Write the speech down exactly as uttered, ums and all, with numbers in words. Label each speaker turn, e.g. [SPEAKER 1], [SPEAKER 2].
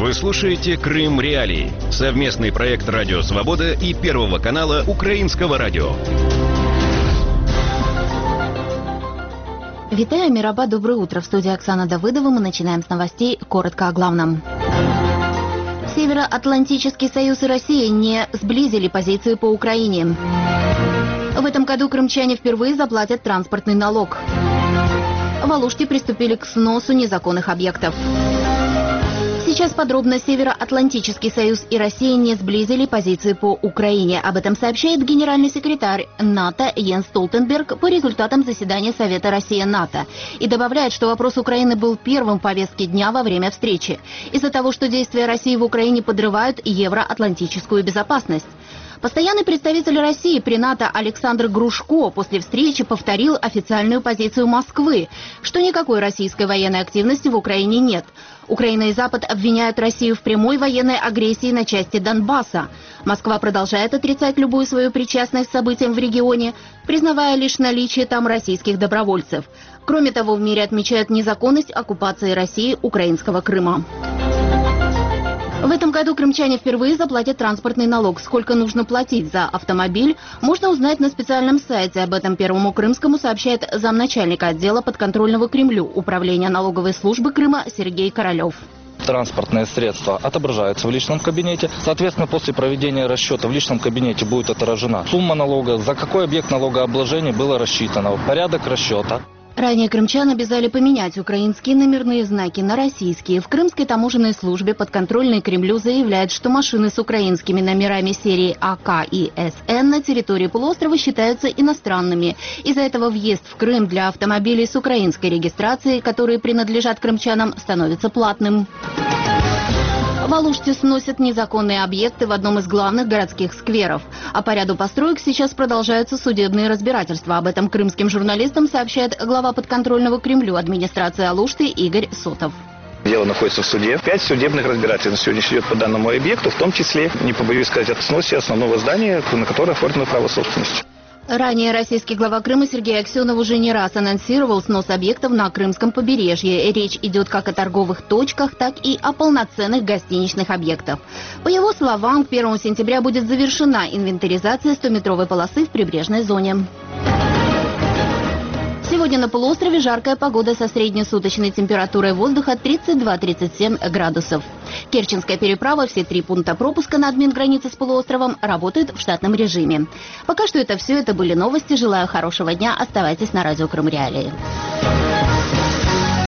[SPEAKER 1] Вы слушаете «Крым Реалии» — совместный проект «Радио Свобода» и Первого канала Украинского радио.
[SPEAKER 2] Витаю, Мираба, доброе утро. В студии Оксана Давыдова. Мы начинаем с новостей. Коротко о главном. Североатлантический союз и Россия не сблизили позиции по Украине. В этом году крымчане впервые заплатят транспортный налог. В Алуште приступили к сносу незаконных объектов. Сейчас подробно. Североатлантический союз и Россия не сблизили позиции по Украине. Об этом сообщает генеральный секретарь НАТО Йенс Столтенберг по результатам заседания Совета Россия-НАТО. И добавляет, что вопрос Украины был первым в повестке дня во время встречи. Из-за того, что действия России в Украине подрывают евроатлантическую безопасность. Постоянный представитель России при НАТО Александр Грушко после встречи повторил официальную позицию Москвы, что никакой российской военной активности в Украине нет. Украина и Запад обвиняют Россию в прямой военной агрессии на части Донбасса. Москва продолжает отрицать любую свою причастность к событиям в регионе, признавая лишь наличие там российских добровольцев. Кроме того, в мире отмечают незаконность оккупации России украинского Крыма. В этом году крымчане впервые заплатят транспортный налог. Сколько нужно платить за автомобиль, можно узнать на специальном сайте. Об этом Первому Крымскому сообщает замначальника отдела подконтрольного Кремлю Управления налоговой службы Крыма Сергей Королев.
[SPEAKER 3] Транспортные средства отображаются в личном кабинете. Соответственно, после проведения расчета в личном кабинете будет отражена сумма налога, за какой объект налогообложения было рассчитано, порядок расчета.
[SPEAKER 2] Ранее крымчан обязали поменять украинские номерные знаки на российские. В Крымской таможенной службе подконтрольной Кремлю заявляют, что машины с украинскими номерами серии АК и СН на территории полуострова считаются иностранными. Из-за этого въезд в Крым для автомобилей с украинской регистрацией, которые принадлежат крымчанам, становится платным. В Алуште сносят незаконные объекты в одном из главных городских скверов. А по ряду построек сейчас продолжаются судебные разбирательства. Об этом крымским журналистам сообщает глава подконтрольного Кремлю администрации Алушты Игорь Сотов.
[SPEAKER 4] Дело находится в суде. Пять судебных разбирательств на сегодня идет по данному объекту, в том числе, не побоюсь сказать, о сносе основного здания, на которое оформлено право собственности.
[SPEAKER 2] Ранее российский глава Крыма Сергей Аксенов уже не раз анонсировал снос объектов на Крымском побережье. Речь идет как о торговых точках, так и о полноценных гостиничных объектах. По его словам, к первому сентября будет завершена инвентаризация стометровой полосы в прибрежной зоне. Сегодня на полуострове жаркая погода со среднесуточной температурой воздуха тридцать два — тридцать семь градусов. Керченская переправа, все три пункта пропуска на админ-границе с полуостровом работают в штатном режиме. Пока что это все, это были новости. Желаю хорошего дня. Оставайтесь на радио Крым Реалии.